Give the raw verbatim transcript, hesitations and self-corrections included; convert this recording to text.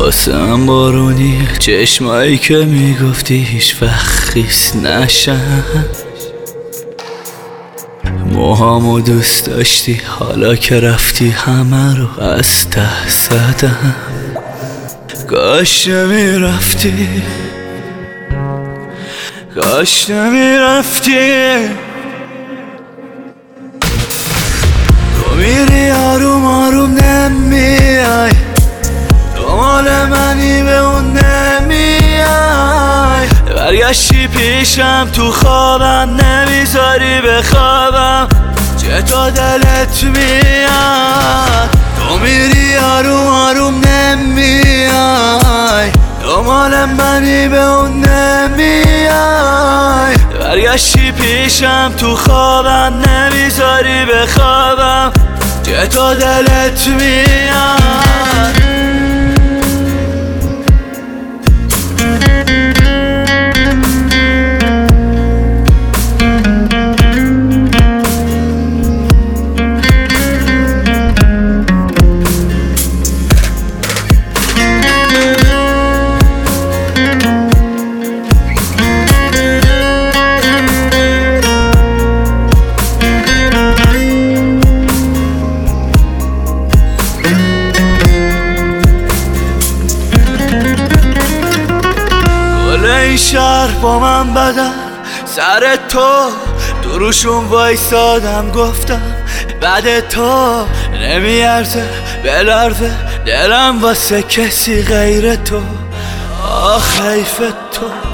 واسم بارونی چشمایی که میگفتی هیچ وقت خیس نشن، موهامو دوست داشتی حالا که رفتی همه رو از ته زدم. کاش نمیرفتی، کاش نمیرفتی. تو میری آروم آروم نمیای، تو مال منی به اون نمیای. برگشتی پیشم تو خوابم نمیذاری بخوابم، چطور دلت میاد. تو میری آروم آروم نمیای، تو مال منی به اون نمیای. برگشتی پیشم تو خوابم نمیذاری بخوابم، چطور دلت میاد. این شهر با من بدن، سر تو دروشون وایسادم گفتم بعد تو نمیارزه بلرزه دلم واسه کسی غیر تو. آخ حیف تو.